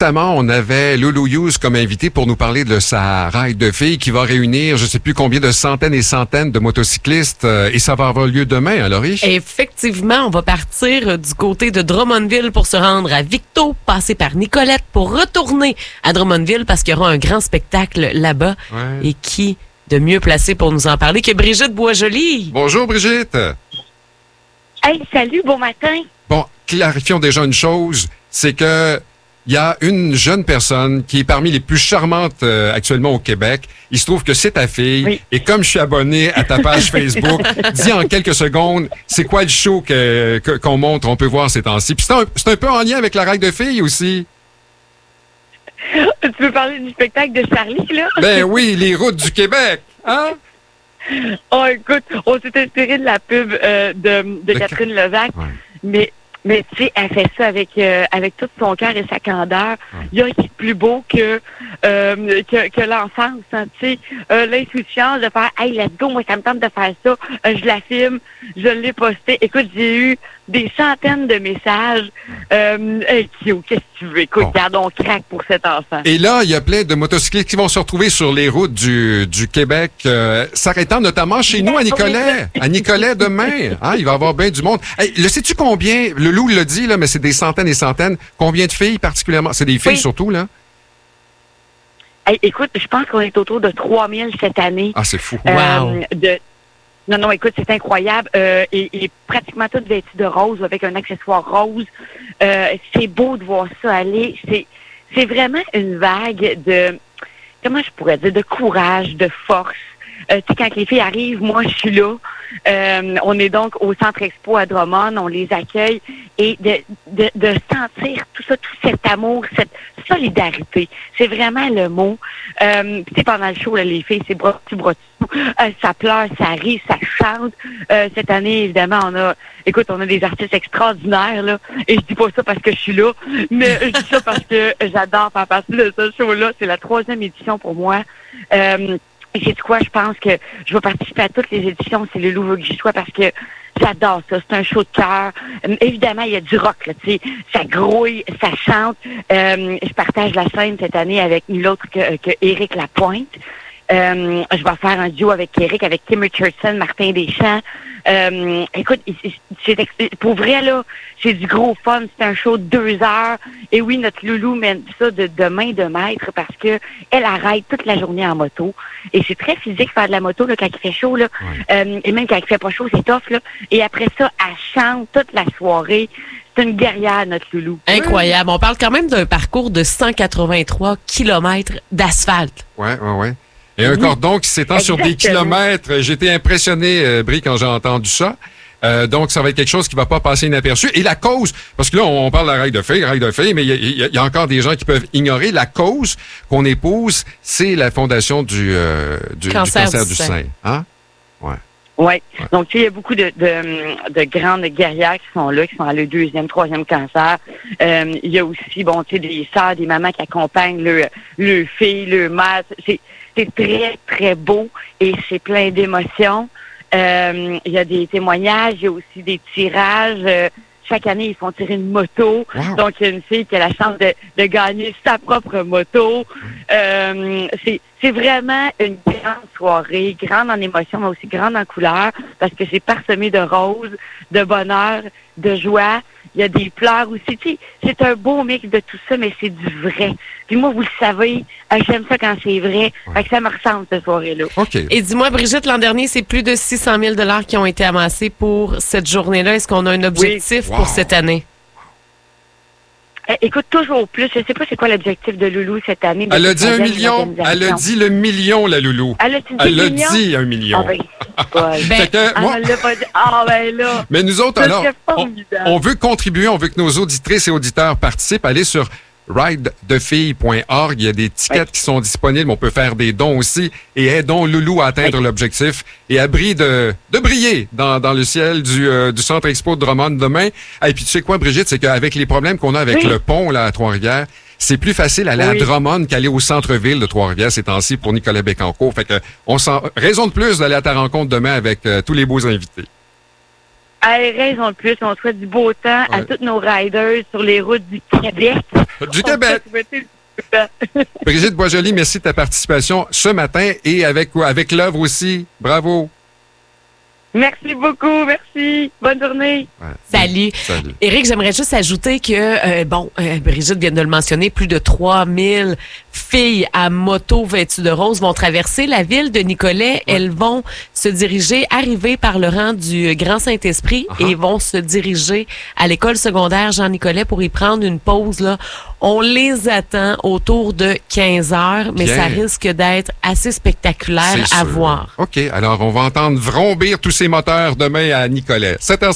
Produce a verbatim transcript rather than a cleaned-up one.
Récemment, on avait Loulou Hughes comme invité pour nous parler de sa ride de filles qui va réunir je ne sais plus combien de centaines et centaines de motocyclistes euh, et ça va avoir lieu demain, hein, Laurie? Effectivement, on va partir du côté de Drummondville pour se rendre à Victo, passer par Nicolette pour retourner à Drummondville parce qu'il y aura un grand spectacle là-bas. Ouais. Et qui de mieux placé pour nous en parler que Brigitte Boisjoli? Bonjour Brigitte! Hey, salut, bon matin. Bon, clarifions déjà une chose, c'est que il y a une jeune personne qui est parmi les plus charmantes euh, actuellement au Québec. Il se trouve que c'est ta fille. Oui. Et comme je suis abonné à ta page Facebook, dis en quelques secondes, c'est quoi le show que, que- qu'on montre, on peut voir ces temps-ci. Puis c'est un, c'est un peu en lien avec la règle de filles aussi. Tu veux parler du spectacle de Charlie, là? Ben oui, les routes du Québec. Hein? Oh, écoute, on s'est inspiré de la pub euh, de, de De Catherine Levac, Ouais. mais, mais tu sais, elle fait ça avec, euh, avec tout son cœur et sa candeur. Il y a rien de plus beau que, euh, que, que l'enfance, hein, tu sais, euh, l'insouciance de faire « Hey, let's go, moi, ça me tente de faire ça. Euh, je la filme, je l'ai posté. » Écoute, j'ai eu des centaines de messages. Euh, hey, Kyo, qu'est-ce que tu veux? Écoute, Bon. regarde, on craque pour cet enfant. Et là, il y a plein de motocyclistes qui vont se retrouver sur les routes du, du Québec, euh, s'arrêtant notamment chez nous à Nicolet. À Nicolet demain. Hein, il va y avoir bien du monde. Hey, le sais-tu combien, le loup l'a dit, là, mais c'est des centaines et centaines. Combien de filles particulièrement? C'est des filles Oui. surtout, là? Hey, écoute, je pense qu'on est autour de trois mille cette année. Ah, c'est fou. Wow. Euh, de... Non, non, écoute, c'est incroyable. Euh, et, et pratiquement toutes vêtues de rose avec un accessoire rose. Euh, c'est beau de voir ça aller. C'est, c'est vraiment une vague de, comment je pourrais dire, de courage, de force. Euh, tu sais, quand les filles arrivent, moi, je suis là. Euh, on est donc au Centre Expo à Drummond, on les accueille et de, de, de sentir tout ça, tout cet amour, cette solidarité. C'est vraiment le mot. Euh, tu sais, pendant le show, là, les filles, c'est bras dessus, bras dessous. Euh, ça pleure, ça rit, ça chante. Euh, cette année, évidemment, on a, écoute, on a des artistes extraordinaires, là. Et je dis pas ça parce que je suis là, mais je dis ça parce que j'adore faire partie de ce show-là. C'est la troisième édition pour moi. Euh, Et c'est quoi, je pense que je vais participer à toutes les éditions, c'est le loup veut que j'y sois parce que j'adore ça. C'est un show de cœur. Euh, évidemment, il y a du rock, là, tu sais. Ça grouille, ça chante. Euh, je partage la scène cette année avec nul autre que, que Éric Lapointe. Euh, je vais faire un duo avec Éric, avec Kim Richardson, Martin Deschamps. Euh, écoute, c'est, c'est, pour vrai, là, c'est du gros fun. C'est un show de deux heures. Et oui, notre loulou mène ça de, de main de maître parce que elle arrête toute la journée en moto. Et c'est très physique faire de la moto là, quand il fait chaud. Là. Ouais. Euh, et même quand il fait pas chaud, c'est tough. Là. Et après ça, elle chante toute la soirée. C'est une guerrière, notre loulou. Incroyable. On parle quand même d'un parcours de cent quatre-vingt-trois kilomètres d'asphalte. Ouais, ouais, ouais. Et un Oui. cordon qui s'étend sur des Exactement. kilomètres. J'ai été impressionné, euh, Brie, quand j'ai entendu ça. Euh, donc, ça va être quelque chose qui va pas passer inaperçu. Et la cause, parce que là, on parle de la règle de filles, règle de filles, mais il y, a- il y a encore des gens qui peuvent ignorer. La cause qu'on épouse, c'est la fondation du, euh, du, du Cancer cancer du du sein. sein. Hein? Ouais. Oui. Donc, tu sais, il y a beaucoup de, de, de grandes guerrières qui sont là, qui sont à le deuxième, troisième cancer. Euh, il y a aussi, bon, tu sais, des sœurs, des mamans qui accompagnent le, le fille, le mère. C'est, c'est très, très beau et c'est plein d'émotions. Euh, il y a des témoignages, il y a aussi des tirages. Euh, chaque année, ils font tirer une moto. Wow. Donc, il y a une fille qui a la chance de, de gagner sa propre moto. Euh, c'est, c'est vraiment une grande soirée, grande en émotion, mais aussi grande en couleur, parce que c'est parsemé de roses, de bonheur, de joie. Il y a des pleurs aussi. Tu sais, c'est un beau mix de tout ça, mais c'est du vrai. Puis moi, vous le savez, euh, j'aime ça quand c'est vrai. Fait que ça me ressemble, cette soirée-là. OK. Et dis-moi, Brigitte, l'an dernier, c'est plus de six cent mille dollars qui ont été amassés pour cette journée-là. Est-ce qu'on a un objectif Wow. pour cette année? Euh, écoute, toujours plus. Je sais pas c'est quoi l'objectif de Loulou cette année. mais Elle a c'est dit un troisième million. Elle a organisation. dit le million, la loulou. Elle a dit Elle a million? dit un million. Ah ben, c'est pas- Ben, Fait que, Ah, moi- elle l'a pas dit. Ah ben là. Mais nous autres, Ça alors, serait on, formidable. on veut contribuer, on veut que nos auditrices et auditeurs participent. Allez sur ride de filles point org. Il y a des tickets Oui. qui sont disponibles. On peut faire des dons aussi. Et aidons Loulou à atteindre l'objectif et à Brie de, de briller dans, dans le ciel du, euh, du Centre Expo de Drummond demain. Et puis, tu sais quoi, Brigitte, c'est qu'avec les problèmes qu'on a avec Oui. le pont là, à Trois-Rivières, c'est plus facile d'aller Oui. à Drummond qu'aller au centre-ville de Trois-Rivières ces temps-ci pour Nicolas Bécancourt. Fait que, on sent raison de plus d'aller à ta rencontre demain avec euh, tous les beaux invités. Hey, raison de plus, on souhaite du beau temps à Ouais. tous nos riders sur les routes du Québec. Du Québec. On souhaite du beau temps. Brigitte Boisjoli, merci de ta participation ce matin et avec, avec l'œuvre aussi. Bravo. Merci beaucoup, merci. Bonne journée. Ouais. Salut. Salut. Éric, j'aimerais juste ajouter que, euh, bon, euh, Brigitte vient de le mentionner, plus de trois mille filles à moto vêtues de rose vont traverser la ville de Nicolet. Elles vont se diriger, arriver par le rang du Grand Saint-Esprit Uh-huh. et vont se diriger à l'école secondaire Jean-Nicolet pour y prendre une pause, là. On les attend autour de quinze heures, mais Bien. ça risque d'être assez spectaculaire C'est à sûr. voir. OK. Alors, on va entendre vrombir tous ces moteurs demain à Nicolet. sept heures